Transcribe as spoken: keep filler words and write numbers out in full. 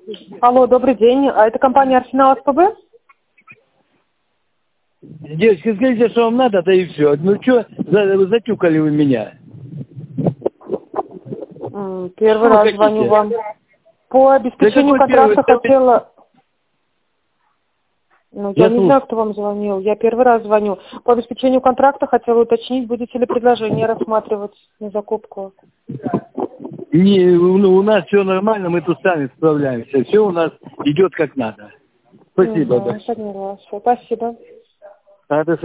Алло, добрый день. А это компания Арсенал СПБ? Девочка, скажите, что вам надо, да и все. Ну что, за, затюкали вы меня? М, Первый Что вы раз хотите? звоню вам. По обеспечению Да какой контракта первый? хотела... Ну, я Я не слушаю. знаю, кто вам звонил. Я первый раз звоню. По обеспечению контракта хотела уточнить, будете ли предложение рассматривать на закупку. Не, ну, у нас все нормально, мы тут сами справляемся. Все у нас идет как надо. Спасибо. Угу, поняла. Всё, спасибо. Да.